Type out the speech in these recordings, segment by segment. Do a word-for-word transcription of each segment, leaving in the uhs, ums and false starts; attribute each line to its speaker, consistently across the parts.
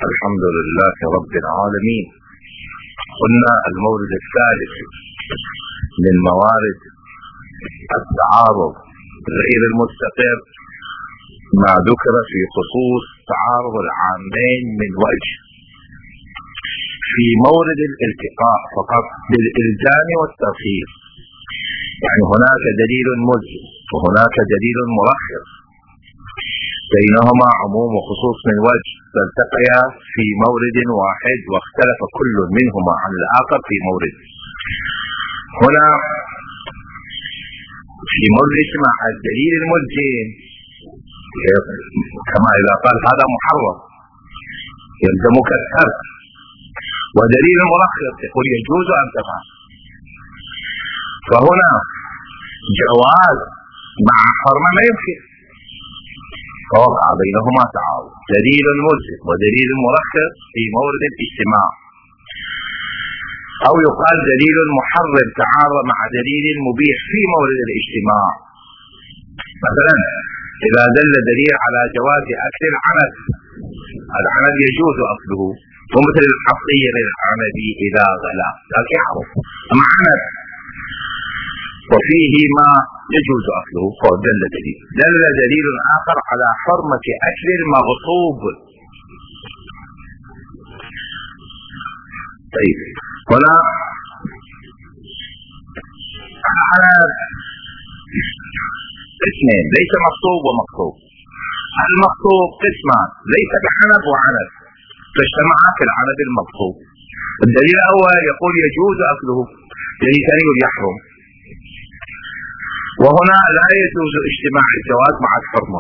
Speaker 1: الحمد لله رب العالمين. قلنا المورد الثالث من موارد التعارض غير المستقر ما ذكر في خصوص تعارض العامين من وجه في مورد الالتقاء فقط بالإلزام والترخيص، يعني هناك دليل ملزم وهناك دليل مرخص بينهما عموم وخصوص من وجه، فالتقيا في مورد واحد واختلف كل منهما عن الآخر في مورد. هنا في مورد اسمع الدليل الملزم كما إذا قال هذا محرم يلزمك الترك، ودليل مرخص يقول يجوز أن تفعل. فهنا جواز مع حرمة لا يمكن، فوقع بينهما تعارض، دليل ملزم ودليل مرخص في مورد الاجتماع، أو يقال دليل محرم تعارض مع دليل مبيح في مورد الاجتماع. مثلا إذا دل دليل على جواز أكل العنب، العنب يجوز أكله، ومثل الحصير العنبي إذا غلا لكن يحرم مع عنب وفيه ما يجوز أكله، فدل دليل. دل دليل آخر على حرمة أكل المغصوب. طيب هنا العنب قسمين، ليس مغصوب ومغصوب. المغصوب قسمان، ليس بحنب وعنب، فاجتمعا في العنب المغصوب. الدليل الأول يقول يجوز أكله، الدليل الثاني يقول يحرم. وهنا لا يجوز اجتماع الجواز مع الحرمة.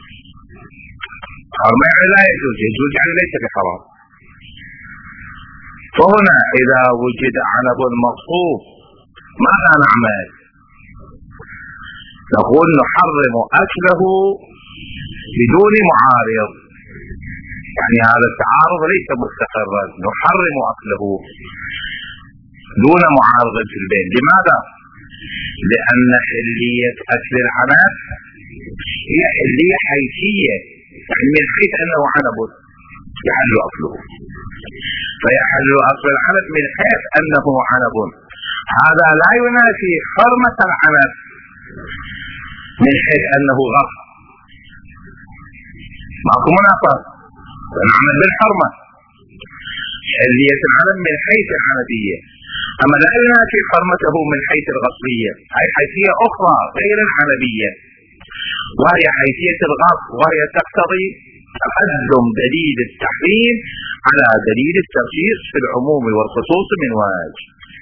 Speaker 1: حرمة يعني لا يجوز، يجوز يعني ليس بحرام. فهنا إذا وجد عنب مغصوب ماذا نعمل؟ نقول نحرم أكله بدون معارض، يعني هذا التعارض ليس مستقرا، نحرم أكله دون معارض في البين. لماذا؟ لأن حلية أكل العنب هي حلية حيثية، يعني من حيث أنه عنب يحل أكله، فيحل أكل العنب من حيث أنه عنب. هذا لا ينافي حرمة العنب من حيث أنه غصب، معكم منافاة، العنب بالحرمة، حلية العنب من حيث العنبية، أما لا ينافي حرمته من حيث الغصبية، هي حيثية أخرى غير العنبية، وهي حيثية الغصب، وهي تقتضي تقدم دليل التحريم على دليل الترخيص في العموم والخصوص من وجه.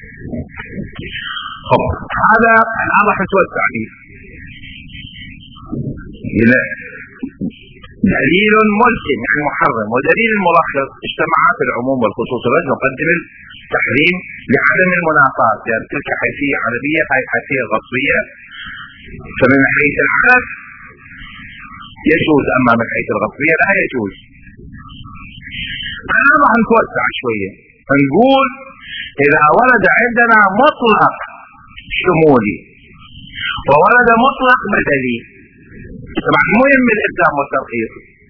Speaker 1: هذا الآن راح نتوسع عليه. دليل ملزم يعني محرم ودليل مرخص اجتمعا في العموم والخصوص من وجه، نقدم التحريم لعدم المنافاة، لأن يعني تلك حيثية عنبية هاي حيثية غصبية، فمن حيث العنب يجوز، أما من حيث الغصبية لا يجوز. الآن راح نتوسع شوية، فنقول إذا ورد عندنا مطلق شمولي وورد مطلق بدلي، طبعا مهم الإلزام والترخيص.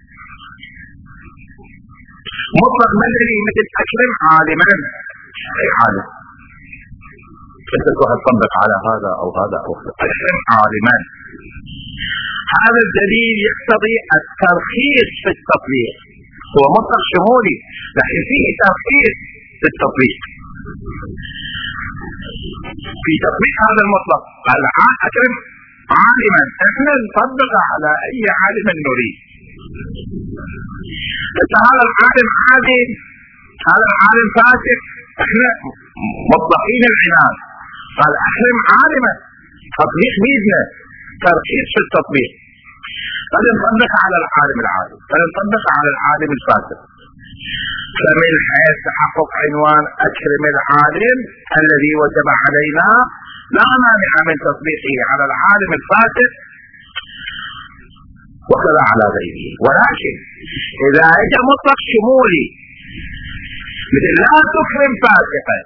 Speaker 1: مطلق بدلي مثل أكرم عالما، أي عالم أنت تروح تطبق على هذا أو هذا أو هذا، أكرم عالما، هذا الدليل يقتضي الترخيص في التطبيق، هو مطلق شمولي لكن فيه ترخيص في التطبيق، في تطبيق هذا المطلق. أكرم عالما احنا نطبق على أي عالم نريد، بس هذا العالم عالم، هذا العالم فاسق، احنا مطلقين العناد، قال أكرم عالما، تطبيق بيدنا ترخيص في التطبيق، فلنطبق على العالم العالم، فلنطبق على العالم الفاسق. فمن حيث تحقق عنوان أكرم العالم الذي وجب علينا لا مانع من تطبيقه على العالم الفاسق وكذا على غيره. ولكن إذا أجى مطلق شمولي مثل لا تكرم فاسقا،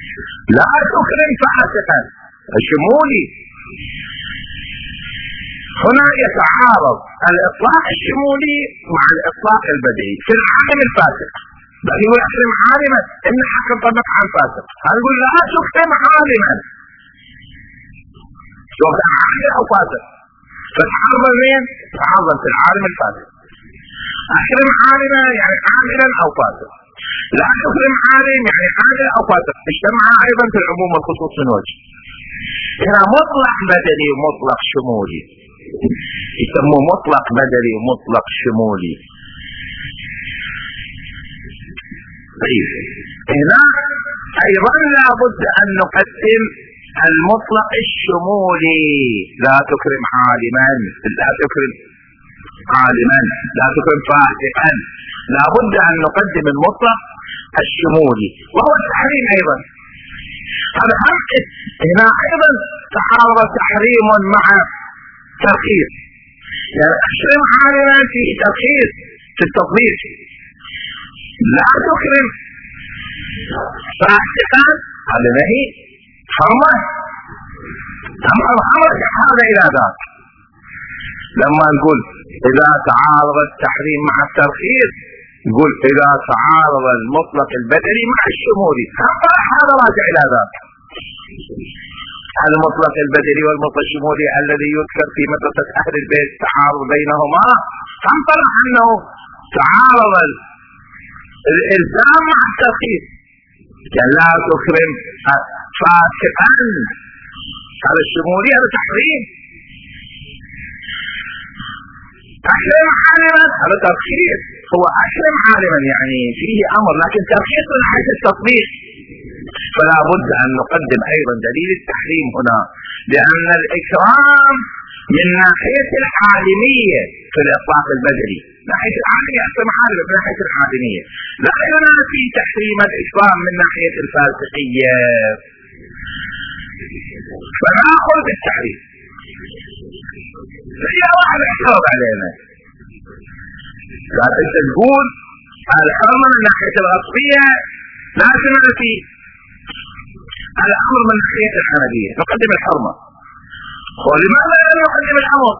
Speaker 1: لا تكرم فاسقا، الشمولي هنا يتعارض الاطلاق الشمولي مع الاطلاق البدئي في العالم الفاسق. يقول احرم عالما ان حكم طبق عن فاسق، هنقول لا تختم عالما سواء كان عاقل او فاسق، فتحرم وين؟ تعارض في العالم الفاسق. احرم عالما يعني عاملا او فاسق، لا تحرم عالم يعني عامل او فاسق، اجتمع ايضا في العموم والخصوص من وجه. هنا مطلق بدني ومطلق شمولي، يسموه مطلق بدني ومطلق شمولي. طيب هنا ايضا لابد ان نقدم المطلق الشمولي، لا تكرم عالما، لا تكرم عالما، لا تكرم فاسقا، لابد ان نقدم المطلق الشمولي وهو التحريم ايضا. هذا هنا ايضا تعارض تحريم مع ترخيص، يعني احرم عالما فيه ترخيص في التطبيق، لا تكرم فاسقا هذا نهي حرمه، امر الامر هذا الى ذاك. لما نقول اذا تعارض التحريم مع الترخيص نقول اذا تعارض المطلق البدني مع الشمولي، هذا راجع الى ذاك. المطلق البدني والمطلق الشمولي الذي يذكر في مدرسة اهل البيت تعارض بينهما، فانطلع انه تعارض الالزام مع الترخيص، يعني لا تكرم فاسقا هذا الشمولي، هذا تحريم. احرم عالما هذا ترخيص، هو احرم عالما يعني فيه امر لكن ترخيص من حيث التطبيق، فلا بد ان نقدم ايضا دليل التحريم هنا، لان الاكرام من ناحية العالمية في الاطلاق البدني، ناحية العالمية احرم عالما من ناحية العالمية، لا ينافي تحريم الاكرام من ناحية الفاسقية، فناخذ بالتحريم. هي واحد اعترض علينا قال انت تقول الحرمة من ناحية الغصبية لا تنافي الامر من ناحية الحنفية، نقدم الحرمة. ولماذا لا نقدم الامر؟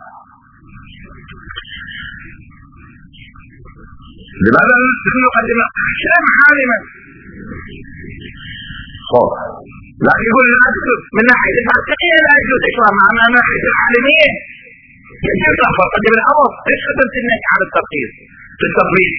Speaker 1: لماذا لا نقدم احكام عالما؟ خوف لا يقول لا يجوز من ناحية الفاسقية، لا يجوز إكرام مع ناحية العالمية يجوز نقدم الأمر. ليش قدمت النهي على الترخيص في التطبيق؟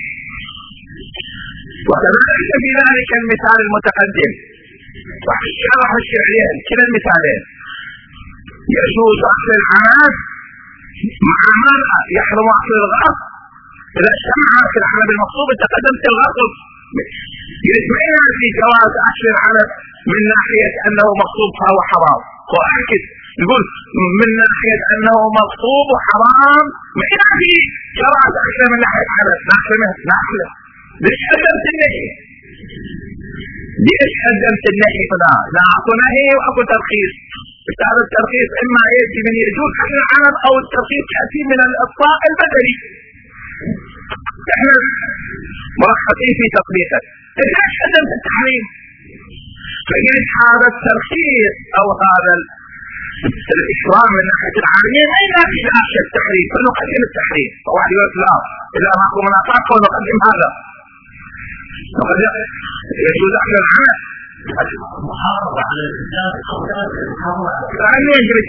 Speaker 1: وكذلك في ذلك المثال المتقدم وشرح الشرعيين كلا المثالين، يجوز أكل الحمام مع المرأة، يحرم أكل الغصب. إذا اجتمع أكل الحمام بالمقصود تقدمت الغصب، يجمعنا في جواز أكل الحمام من ناحية أنه مغصوب فهو حرام، وأكد يقول من ناحية أنه مغصوب وحرام، ما يعني جواز أكل من ناحية حلال ناكله ناكله. ليش قدمت النهي؟ ليش قدمت النهي هنا؟ لا أكو نهي وأكو ترخيص. هذا الترخيص إما يأتي من يجوز أكل الحمام أو الترخيص يأتي من الإطلاق البدني. احنا مرخصين في تطبيقه. ليش قدمت التحريم؟ فإذا هذا الترخيص أو هذا الإكرام من ناحية العالمية ما ينافي ناحية التحريم، فنقدم التحريم. فواحد يقول لا إذا ما أكون مناطق ونقدم هذا، نقدم يجوز أكل العمل محافظة على الإنسان أو يعني يجري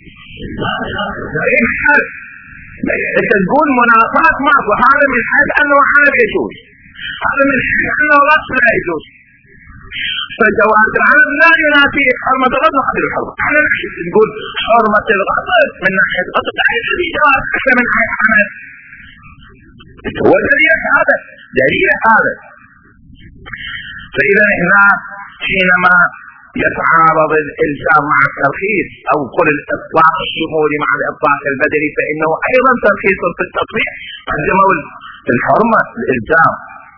Speaker 1: أنت تقول مناطق معه، هذا من حيث أنه حال يجوز، هذا من حيث أنه غصب لا يجوز. فجواز العمل لا ينافي حرمة الغصب وقدر الحرمة. احنا نقول حرمة الغصب من ناحية الغصب تحيث في جواز أكثر من ناحية العمل. هو دليل هذا دليل هذا. فإذا هنا حينما يتعارض الإلزام مع الترخيص أو كل الإطلاق الشمولي مع الإطلاق البدني فإنه أيضا ترخيص في التطبيق، قدموا الحرمة الإلزام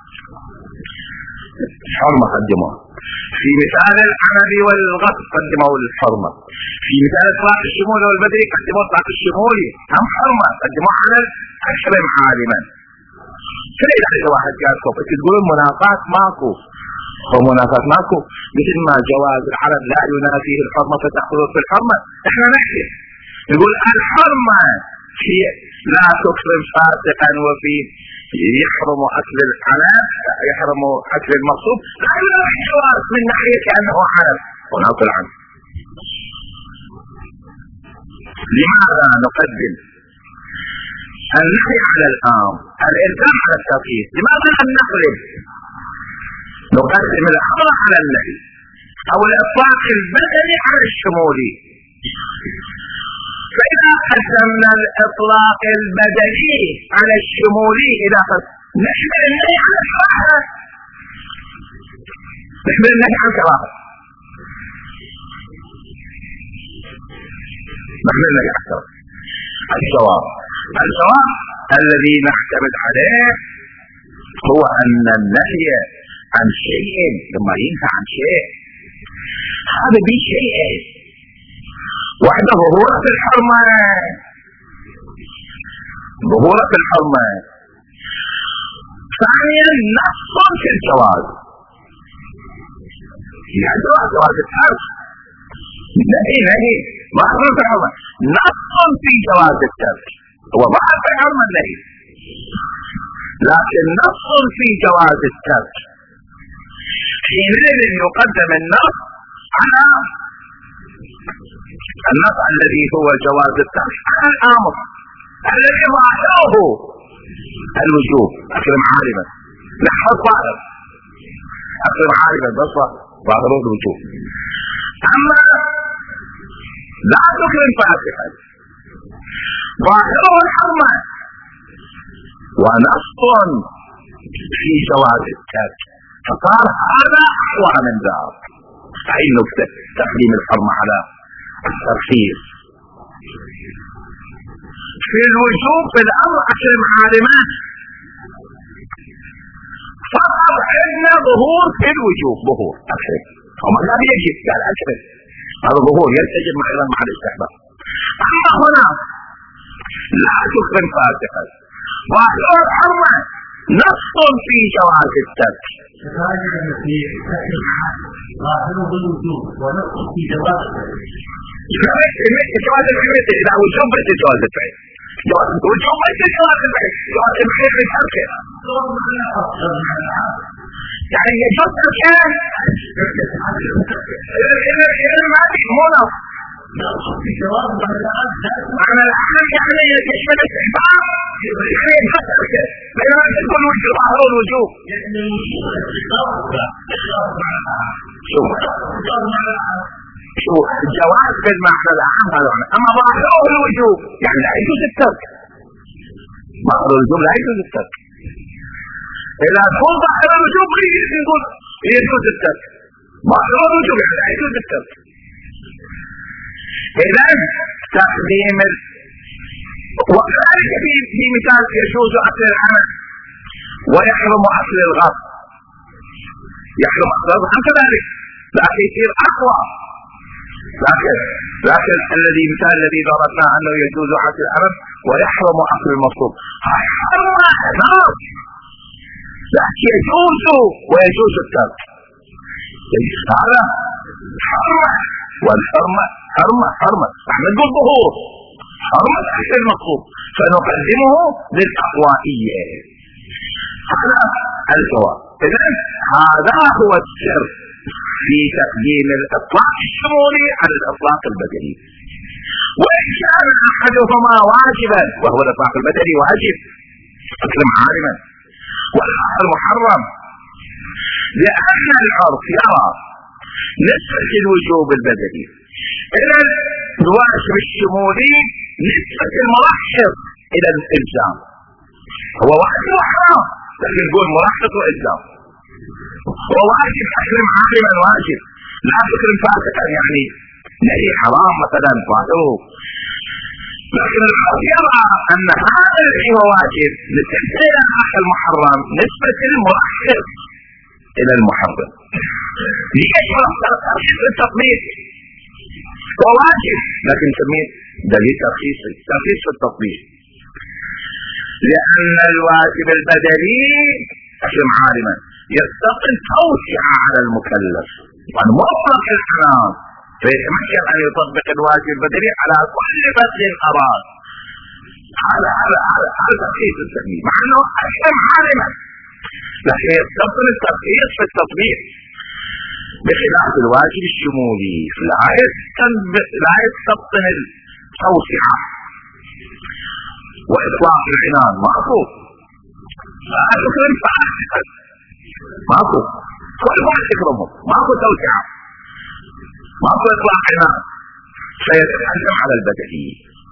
Speaker 1: الحرمة قدموها في مثال العمل والغصب، قدموا الحرمة في مثال إطلاق الشمولي والبدني، قدموا إطلاق الشمولي هم حرمة، قدموا على الحرم عالما. فلذا إذا واحد قالكم تقولون مناقات ماكو، ومنافات ماكو، مثل ما جواز العرب لا ينافيه الحرمة فتأخذ في الحرمة. احنا نحكي نقول الحرمة في لا تكرم فاسقا وفي يحرم أكل الحلال يحرم أكل المغصوب، لكن لا حوار من ناحية كأنه حلال ونقول عنه. لماذا نقدم النهي على الأمر الإلزام على الترخيص؟ لماذا لم نقلب نقدم الأمر على النهي أو الإطلاق البدني على الشمولي؟ فإذا قدمنا الإطلاق البدني على الشمولي إذا نحمل النهي على الكراهة، نحمل النهي على الكراهة، نحمل النهي على الكراهة. الجواب الجواب الذي نعتمد عليه هو أن النهي عن شيء لما ينهى عن شيء هذا بشيء وحده ظهورة الحرمة، ظهورة الحرمة. ثانيا نص في الجواز، يعني جواز الترك نهي نهي ما ظهورة الحرمة، نص في جواز الترك هو ما في الحرمة النهي، لكن نص في جواز الترك. حينئذ يقدم النص على النص الذي هو جواز الترك على الامر الذي ظاهره الوجوب. اكرم عالما نحفظ ظاهر اكرم عالما بس ظاهره الوجوب. اما لا تكرم فاسقا ظاهره الحرمه ونص في جواز الترك، فصار هذا اقوى من ذاك. هاي النكته تقديم الحرمه على الترخيص. في الوجوب في الامر اكرم عالما فقط عندنا ظهور في الوجوب، ظهور اكرم وما لا يجب قال اكرم، هذا ظهور يلتجم ايضا مع الاستحباب. اما هنا لا تكرم فاسقا ظاهر الحرمه نص في جواز الترك.
Speaker 2: ظاهره الوجوب ونص في جواز
Speaker 1: جواز الفعل اذا وجوب بس جواز الفعل، جواز وجوب بس جواز الفعل، جواز الفعل بترك يعني يجوز تركان اذا ما في مو نص معنى العمل يعني يشمل الاستحباب يعني يجوز تركه بينما تكون وجوب ظاهر الوجوب. شوف شو الجواز بالمعنى العام هذا، اما ظاهره الوجوب يعني لا يجوز الترك، ظاهر الوجوب لا يجوز الترك. اذا كون ظاهر الوجوب يقول يجوز الترك، ظاهر الوجوب يعني لا يجوز الترك. اذا تقديم وكذلك في في مثال يجوز اكل العمل ويحرم اكل الغصب، يحرم اكل الغصب كذلك لكن يصير اقوى. لكن لكن الذي مثال الذي ضربناه انه يجوز اكل العمل ويحرم اكل المغصوب، هاي حرمه خلاص، لكن يجوز ويجوز الترك. هذا حرمه والحرمه حرمه حرمه احنا نقول ظهور حرمه اكل المغصوب فنقدمه للاقوائيه. هذا الجواب. اذا هذا هو السر في تقديم الاطلاق الشمولي على الاطلاق البدني. وان كان احدهما واجبا وهو الاطلاق البدني واجب اكرم عالما والاخر محرم، لان العرف يرى نسبة الوجوب البدني الى الواجب الشمولي نسبة الملاحظ الى الالزام. هو واجب وحرام لكن نقول ملاحظ والزام. هو واجب اكرم عالما واجب لا تكرم فاسقا يعني نهي حرام مثلا فاته، لكن العرف يرى ان هذا الذي هو واجب نسبة الى الاخر المحرم نسبة الملاحظ الى المحرم. ليش ترخيص التطبيق هو واجب لكن نسميه دليل ترخيص ترخيص التطبيق، لان الواجب البدني اكرم عالما يستقل توسعة على المكلف يعني مطلق الحرام فيتمكن ان يطبق الواجب البدني على كل بدل اراد. هذا هذا هذا هذا ترخيص التمييز، مع انه احكم عالما، لكن يستبطن الترخيص في التطبيق بخلاف الواجب الشمولي، لا لا يستبطن التوسعة واطلاق العنان، ماكو لا تكرم فاحسن، ماكو كل واحد يكرمهم، ماكو توسعة، ماكو اطلاق عنان، فيتحكم على البدني.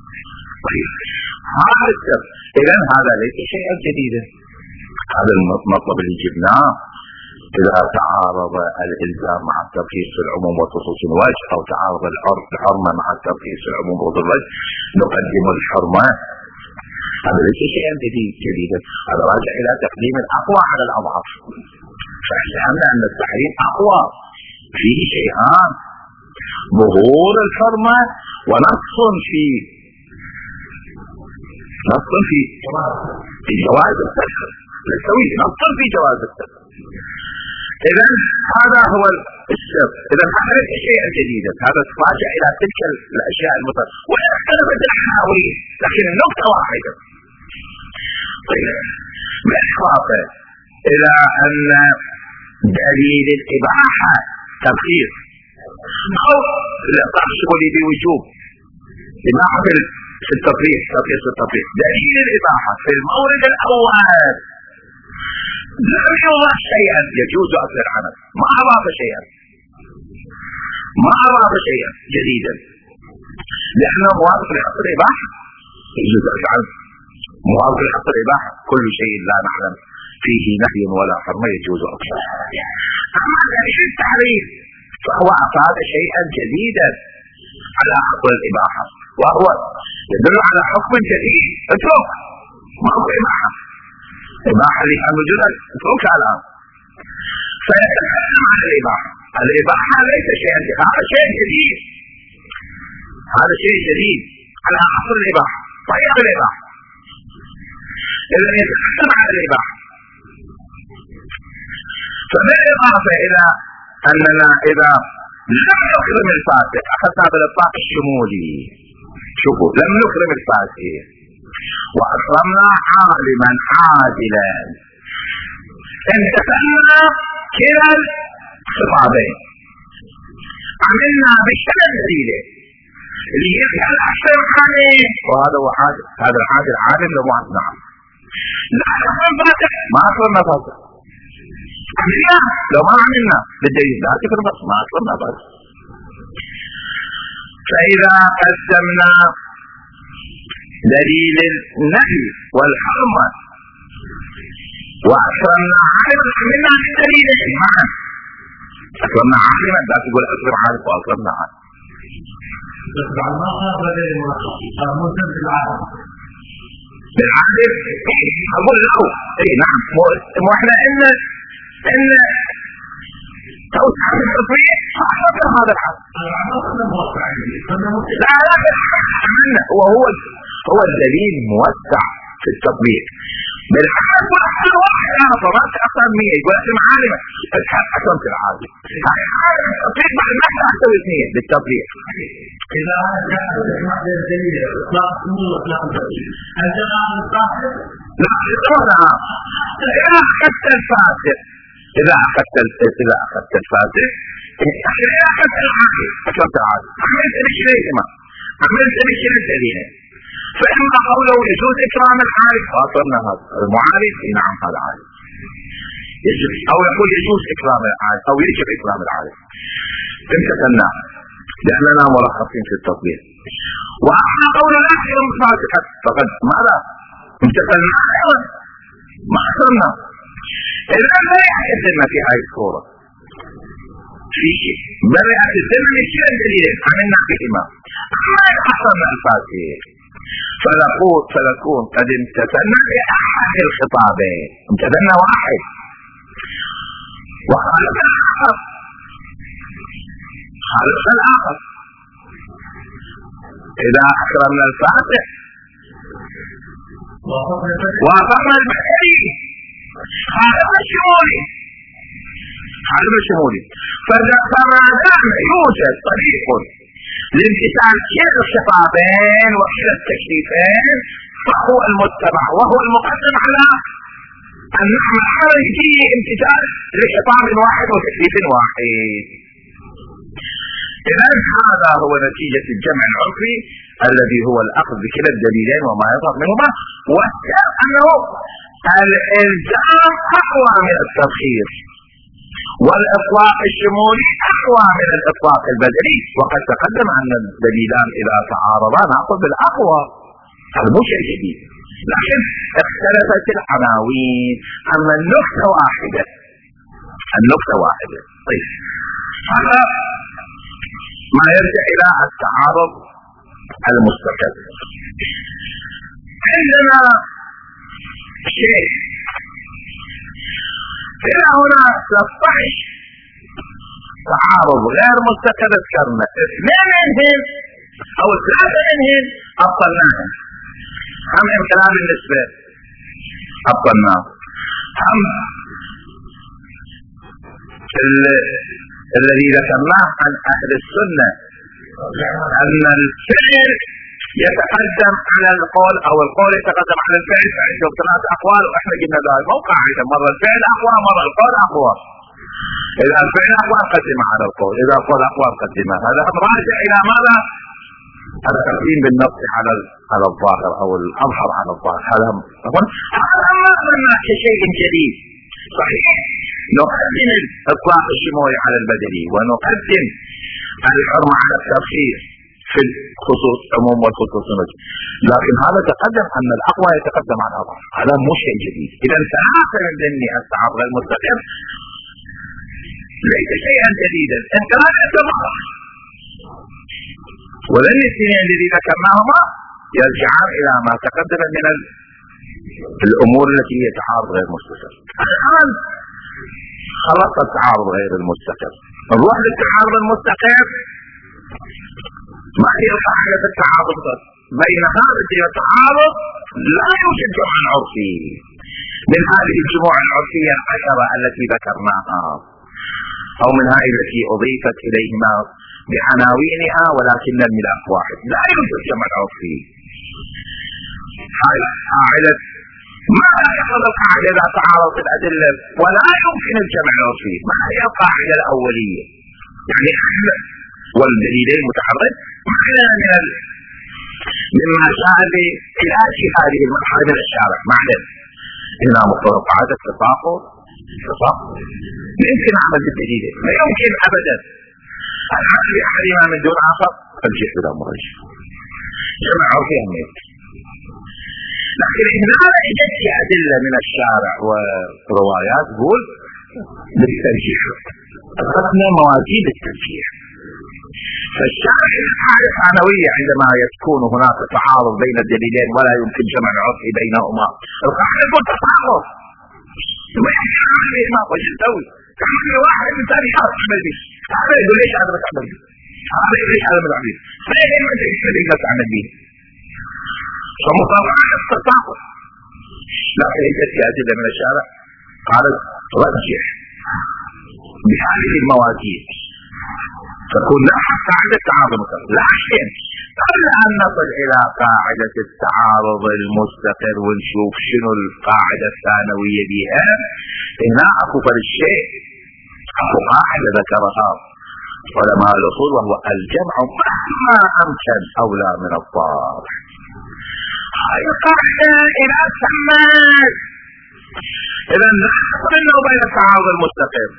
Speaker 1: هذا السبب. اذا هذا ليس شيئا جديدا، هذا المطلب اللي جبناه اذا تعارض الالزام مع الترخيص في العموم وخصوص الوجه، او تعارض الحرمه مع الترخيص في العموم وخصوص الوجه، نقدم الحرمه. هذا ليس شيئا جديدا، هذا راجع الى تقديم الاقوى على الاضعف. فاحنا ان التحريم اقوى فيه شيئان: ظهور الحرمه ونقص في نص في في جواز السفر، نسوي نص في جواز السفر. اذا هذا هو السبب. اذا هذا ليس شيئا جديدا، هذا راجع الى تلك الاشياء المتر وان اختلفت الاحاويل، لكن النقطه واحده. طيب بالاضافه الى ان دليل الاباحه ترخيص او الاقطاع الشمولي بوجوب اباحه في التطبيق، تطبيق التطبيق، دليل الإباحة في المورد الأول لم يضع شيئا يجوز أكل العمل، ما أضاف شيئا، ما أضاف شيئا جديدا، لأنه موافق لحق الإباحة يجوز أكل العمل، موافق لحق الإباحة، كل شيء لا نعلم فيه نهي ولا حرمة يجوز أكله. أما دليل التحريم فهو أفاد شيئا جديدا على حق الإباحة، وهو يدل على حكم جديد. اترك، ما هو إباحة، إباحة لأن وجودك اتركها الآن. فيتكلم عن الإباحة، الإباحة ليس شيئا جديد، هذا شيء جديد، هذا شيء جديد على أصل الإباحة، طيب الإباحة. إذا يتكلم عن الإباحة. فبالإضافة إلى أننا إذا لم نكرم الفاسق، أخذنا بالإطلاق الشمولي، شوفوا لم نكرم الفاسق وأكرمنا عالما عادلا، انتفعنا كلا الخطابين، عملنا بالشمل دليله اللي يفعل أحسن حالي، وهذا هو عادل، هذا العادل عالم لو نعم. لا نكرم فاسق، ما أكرمنا فاسق، عملنا لو ما عملنا بالدليل لا تكرم، ما أكرمنا فاسق. فإذا قدمنا دليل النهي والحرمة وأكرمنا عالما، عملنا بالدليلين معا، أكرمنا عالما، لا تقول أكرم عالم وأكرمنا عالم. بالعالم أقول له إيه نعم، مو إحنا إن إن توسع في التطبيق فأحببنا هذا الحد. لا لا عملنا، وهو هو الدليل موسع في التطبيق. بالعكس والأحسن واحد، أنا طبعت أصلا مية يقول أحسن معالمة أكرمت العالم، التطبيق بعد ما أحسن اثنين بالتطبيق.
Speaker 2: إذا جاء الدليل إطلاق شمول وإطلاق تأويل، هل جاء الفاسق؟
Speaker 1: لا إطلاقها. إذا أخذت الفاسق، إذا أخذت إذا أخذت الفاسق، إذا أخذت العاقل، أخذت العاقل، عملت بشيئهما، عملت بشيئين، فإما قوله يجوز إكرام العالم، فأصرنا هذا المعالج، نعم هذا عالم يجب، أو يقول يجوز إكرام العالم أو يجب إكرام العالم، امتثلنا لأننا مرخصين في التطبيق. وأما قول لا يكرم فاسقا فقد ماذا؟ امتثلنا أيضا ما أكرمنا. إذا لا يحدثنا في هذه الصورة في شيء، بل يحدثنا من شيء دليل عملنا بهما. أما أكرمنا الفاسق فنقول فنكون قد امتثلنا لأحد الخطابين، امتثلنا واحد وخالفنا الآخر، خالفنا الآخر. إذا أكرمنا الفاسق وافقنا البدني، خالفنا الشمولي، خالفنا الشمولي. فما دام يوجد طريق لامتثال كلا الخطابين وكلا التكليفين فهو المتبع وهو المقدم على أن نعمل عمل فيه امتثال لخطاب واحد وتكليف واحد. إذا هذا هو نتيجة الجمع العرفي الذي هو الأخذ بكلا الدليلين وما يظهر منهما، والسبب أنه الإلزام أقوى من التبخير، والإطلاق الشمولي أقوى من الإطلاق البدلي، وقد تقدم أن الدليلان إذا تعارضا نأخذ بالأقوى، هذا مو شيء جديد، لكن اختلفت العناوين. أما النكتة واحدة، النكتة واحدة. طيب هذا ما يرجع إلى التعارض المستقل. عندنا شيء إلى هنا ثلاثة عشر تعارض غير مستقل ذكرنا اثنين منهم أو ثلاثة منهم أبطلناهم. هم الكلام بالنسبة أبطلناه، هم الذي ذكرناه عن أهل السنة أن الفعل يتقدم على القول أو القول يتقدم على الفعل، فعندهم ثلاث أقوال وإحنا قلنا ذلك موقع عيدا، مرة الفعل أقوى مرة القول أقوى. إذا الفعل أقوى نقدمه على القول، إذا القول أقوى نقدمه. هذا راجع إلى ماذا؟ التقديم بالنص على على الظاهر أو الأظهر على الظاهر. هذا هذا ما قلنا كشيء جديد. صحيح نقدم الإطلاق الشمولي على البدلي ونقدم الحرمة على التفسير في الخصوص عموم والخصوص نجم، لكن هذا تقدم أن الأقوى يتقدم على الأضعف، هذا مو شيء جديد. إذا ثلاثة من ضمن التعارض المستقر ليس شيئا جديدا، انت لا تتبع ولن الاثنين الذي ذكرناهما يرجعان إلى ما تقدم من الأمور التي هي تعارض غير مستقر. الآن خلص التعارض غير المستقر، نروح للتعارض المستقر. ما هي قاعدة التعارض بين هذه التعارض؟ لا يوجد جمع عرفي من هذه الجموع العرفية العشرة التي ذكرناها أو من هذه التي أضيفت إليهما بعناوينها ولكن الملاك واحد. لا يوجد جمع عرفي. هذه قاعدة ما يحصل القاعدة إذا تعارضت الأدلة ولا يمكن الجمع العرفي. ما هي القاعدة الأولية؟ يعني احنا والدليلين متحرك معنى من مما شاهد علاج هذه المرحلة من الشارع. معنى هنا مقتضى قاعدة التفاقض التفاقض لا يمكن عمل بالدليل، لا يمكن أبدا العمل بأحدهما من دون آخر فالجيء بلا مرجح. جمع عرفي أهمية، لكن هنا إجت أدلة من الشارع وروايات تقول بالترجيح، أخذنا موازين الترجيح. فالشارع يعرف عنوية عندما يكون هناك تعارض بين الدليلين ولا يمكن جمع العرف بينهما. القاعدة يقول تفاقض ما يعمل ما وش نسوي؟ تعمل واحد من ثاني خلاص تعمل به، هذا يقول ليش هذا ما تعمل به، هذا يقول ليش هذا ما تعمل به، فين ما تقدر ما تعمل به. فمطابقة التفاقض. لكن إجت أدلة من الشارع قالت رجح بهذه الموازين تكون لا قاعدة التعارض. لكن قبل أن نصل إلى قاعدة التعارض المستقر ونشوف شنو القاعدة الثانوية بها، هنا أكبر الشيء أو قاعدة ذكرها علماء الأصول وهو الجمع مهما أمكن أولى من الطارح. هاي القاعدة إذا سمت إذا نحصل أنه بين التعارض المستقر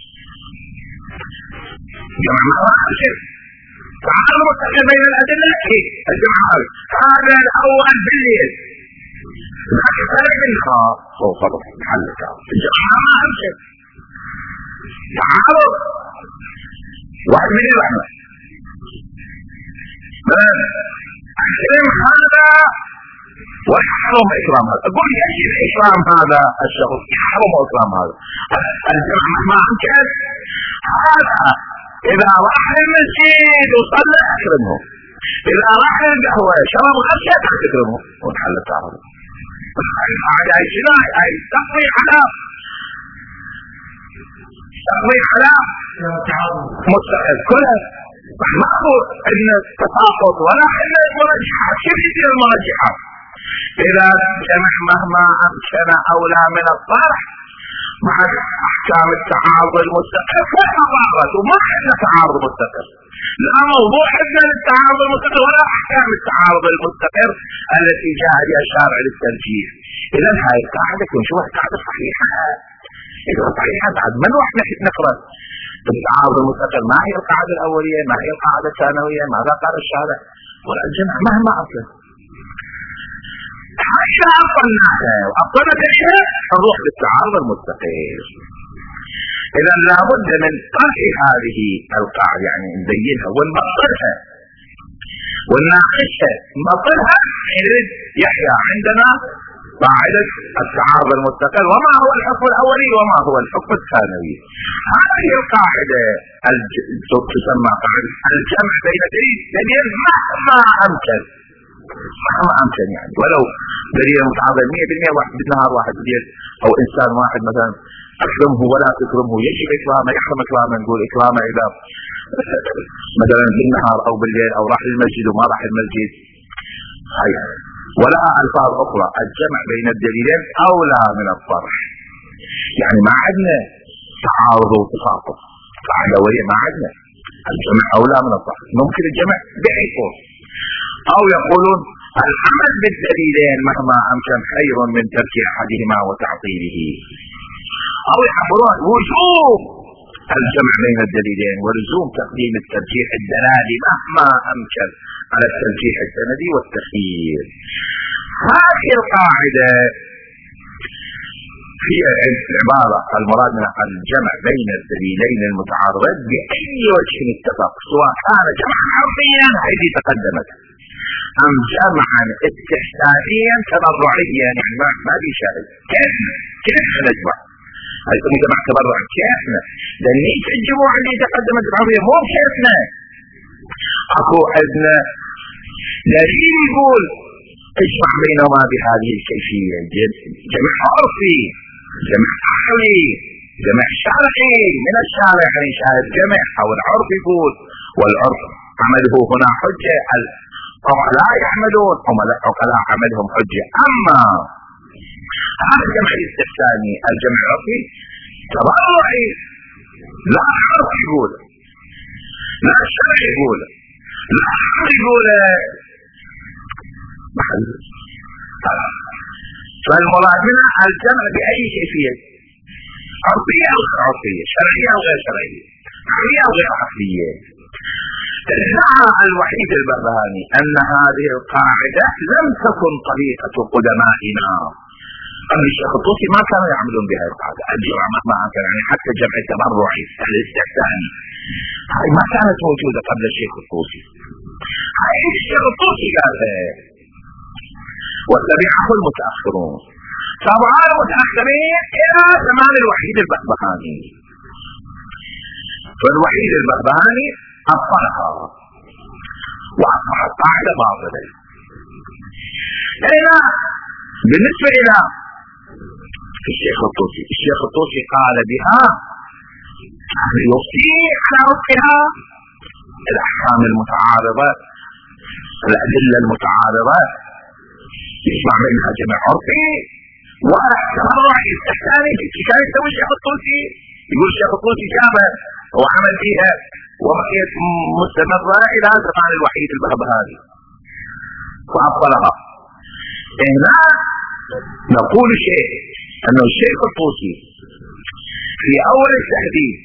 Speaker 1: جمع مراكب تعارض مستقر بين الأدلة إيه الجمع هذا الأول بالليل لكن ثالث الخاص هو خطر محلك الجمع مراكب تعارض واحد من الرحمة أكرم هذا ويحرم إكرام هذا. أقول يجب إكرام هذا الشخص، يحرم إكرام هذا الجمع مهما أمكن. هذا إذا راح المسجد وصلى أكرمه، إذا راح القهوة شرب غشة تكرمه وتحل التعارض. هذا أي شنو؟ أي تقضي على تقضي على مستقل كله. ما هو إن التفاقض ولا إن المرجحات. كيف يصير المرجحات؟ إذا الجمع مهما أمكن أولى من الطرح مع أحكام التعارض المستقر فالتعارض وما عندنا تعارض مستقر، لا موضوع عندنا للتعارض المستقر ولا أحكام التعارض المستقر التي جاء بها الشارع للترجيح. إذا هاي القاعدة شو قاعدة صحيحة؟ إذا صحيحة بعد من واحد نقرأ التعارض المستقر ما هي القاعدة الأولية ما هي القاعدة الثانوية ماذا قال الشارع؟ ولا الجمع مهما أصل حتى أصلناها وأصلت الشيء نروح للتعارض المستقر. إذا لابد من طرح هذه القاعدة يعني نبينها ونبطلها ونناقشها نبطلها يريد يحيى عندنا قاعدة التعارض المستقل وما هو الحكم الأولي وما هو الحكم الثانوي. هذه القاعدة تسمى قاعدة الجمع بين دليل مهما أمكن مهما أمكن يعني ولو دليل متعارض مئة بالمئة واحد بالنهار واحد بالليل أو إنسان واحد مثلا أكرمه ولا تكرمه يجب إكرامه يحرم إكرامه نقول إكرامه إذا مثلا بالنهار أو بالليل أو راح للمسجد وما راح المسجد هاي ولا ألفاظ أخرى. الجمع بين الدليلين أولى من الطرح يعني ما عندنا تعارض وتساقط قاعدة وهي ما عندنا الجمع أولى من الطرح. ممكن الجمع بحيث أو يقولون العمل بالدليلين مهما أمكن خير من ترك أحدهما وتعطيله أو يعبرون وجوب الجمع بين الدليلين ولزوم تقديم الترجيح الدلالي مهما أمكن على الترجيح السندي والتخيير. هذه القاعدة في العبارة المراد من الجمع بين الدليلين المتعارضين بأي وجه اتفق سواء كان جمعا عرضيا هذه تقدمت أم جمعا استحسانيا تبرعيا يعني ما ما في شاهد كيف كيف نجمع هاي جمع تبرع كيفنا لأن الجموع اللي تقدمت العرضية مو كيفنا أكو عندنا دليل يقول اجمع بينهما بهذه الكيفية جمع عرفي جمع عقلي جمع شرعي من الشارع يعني شاهد جمع أو العرف يقول والعرف عمله هنا حجة العقلاء يعملون هم العقلاء عملهم حجة. أما هذا الجمع الاستحساني الجمع العرفي تبرعي لا عرف يقول لا الشرع يقول لا عقل يقول فالمراد منها الجمع بأي كيفية عرفية أو غير عرفية شرعية أو غير شرعية عقلية أو غير عقلية. ادعى الوحيد البرهاني أن هذه القاعدة لم تكن طريقة قدمائنا قبل الشيخ الطوسي ما كانوا يعملون بهذه القاعدة الجمع مهما كان يعني حتى جمع التبرعي الاستحساني هاي ما كانت موجودة قبل الشيخ الطوسي. هاي الشيخ الطوسي قالها واتبعه المتأخرون طبعا المتأخرين إلى زمان الوحيد البهبهاني فالوحيد البهبهاني أبطلها وأصبحت قاعدة باطلة. إلى بالنسبة إلى الشيخ الطوسي الشيخ الطوسي قال بها يصيح على ربها الأحكام المتعارضة الأدلة المتعارضة يجمع بينها جمع عرفي وتبرع استحساني. كان يسوي الشيخ الطوسي يقول الشيخ الطوسي جابه وعمل فيها وبقيت مستمرة إلى زمان الوحيد البهبهاني فأبطلها. هنا نقول شيء أنه الشيخ الطوسي في أول التحديد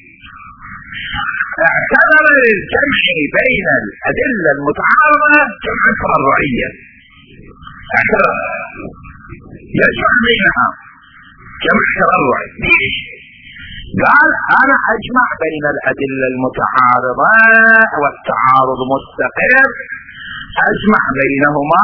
Speaker 1: اعتبر الجمع بين الأدلة المتعارضة جمعا تبرعيا اعتبر يجمع بينها جمع تبرعي. ليش؟ قال أنا أجمع بين الأدلة المتعارضة والتعارض مستقر أجمع بينهما.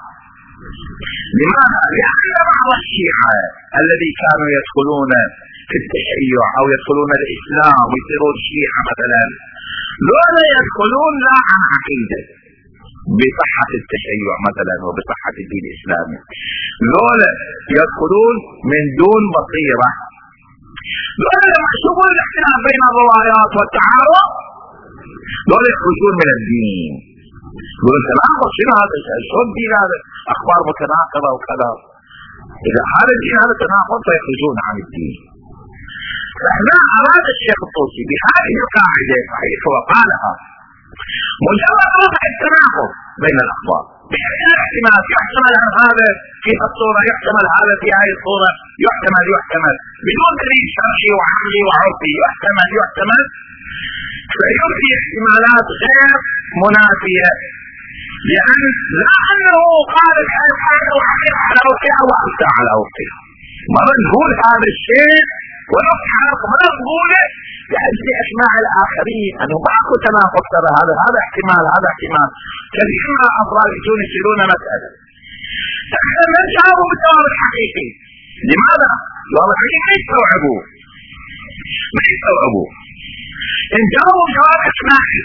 Speaker 1: لماذا؟ لأن بعض الشيعة الذي كانوا يدخلون في التشيع أو يدخلون الإسلام ويصيرون شيعة مثلا لولا يدخلون لا عن عقيدة بصحة التشيع مثلا وبصحة الدين الإسلامي لولا يدخلون من دون بصيرة لولا لما يشوفون الاختلاف بين الروايات والتعارض لولا يخرجون من الدين يقولون تناقض، شنو هذا؟ شو الدين هذا؟ اخبار متناقضه وكذا. اذا هذا الدين هذا تناقض فيخرجون عن الدين. فهنا اراد الشيخ الطوسي بهذه القاعده صحيح وقالها مجرد رفع التناقض بين الاخبار بحيث الاحتمال يحتمل عن هذا في الصوره، يحتمل هذا في هذه الصوره، يحتمل يحتمل بدون دليل شرعي وعقلي وعرفي، يحتمل يحتمل، فيعطي احتمالات غير منافيه. لان لا انه قال الحال حاجه وحقيقه على وقعها وافتى على وقعها. مره نقول هذا الشيء ونفس حرق ما نقوله لأجل اسماع الاخرين انه معكم تناقض ترى هذا هذا احتمال هذا احتمال. كثير افراد يجون يسالون مساله احنا ما نجاوب بالجواب الحقيقي. لماذا؟ الجواب الحقيقي ما يستوعبوه ما يستوعبوه ان جاوبوا جواب اسماعي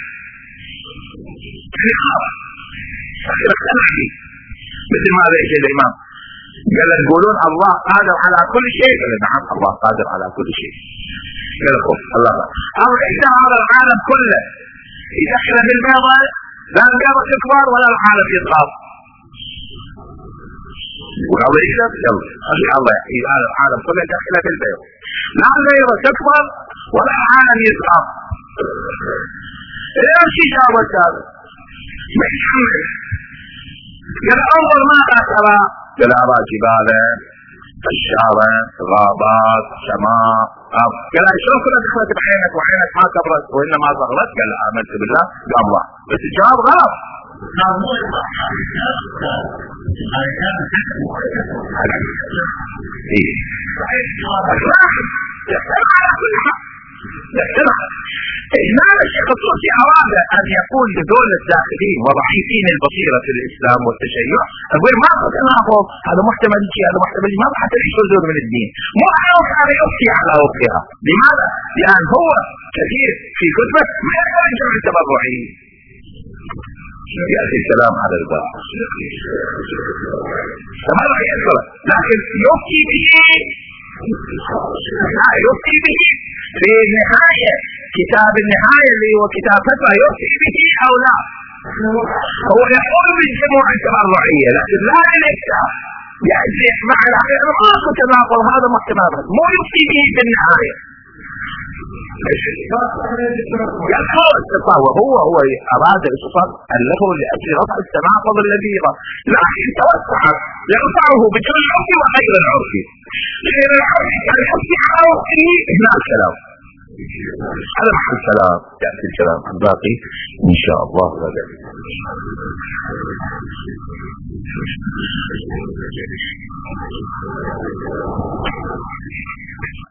Speaker 1: خلاص اخيرا اقتنع به. مثل ماذا يجي الامام قال تقولون الله قادر على كل شيء؟ قال نعم الله قادر على كل شيء. قال خف الله او اذا هذا العالم كله يدخل بالبيضة لا البيضة تكبر ولا العالم يصغر. يقول الله يكذب يلا خلي الله يحيي هذا العالم كله يدخله بالبيضة لا البيضة تكبر ولا العالم يصغر. ايش جاوبت هذا؟ ما يتحمل. قال انظر ماذا ترى؟ قال ارى جبالا اشجارا غابات سماء ارض. قال شلون كلها دخلت بعينك وعينك ما كبرت وانما صغرت؟ قال امنت بالله. قال الله بس الجواب غلط. هنا الشيخ الطوسي اراد ان يقول لدول الداخلين وضعيفين البصيره في الاسلام والتشيع اقول ما تناقض، هذا محتمل شيء هذا محتمل ما راح تحصل من الدين. مو انا هذا يفتي على وقتها. لماذا؟ لان هو كثير في كتبه ما يقدر يجمع التبرعين. يا اخي السلام على الباب فما راح يحصل، لكن يفتي به لا يفتي به في النهايه كتاب النهايه اللي هو كتاب فتوى يفتي به او لا. هو يقول بالجموع التبرعيه لكن لا للافتاء يعني مع الاخير ما كنت تناقض هذا محتمل مو يفتي به في النهايه. هو هو هو اراد الصفات له لاجل رفع التناقض الذي لكن توسعت يرفعه بجل العرفي وغير العرفي. غير العرفي يعني يحكي على وقته هنا الكلام هذا محل الكلام. ياتي الكلام عن باقي ان شاء الله غدا.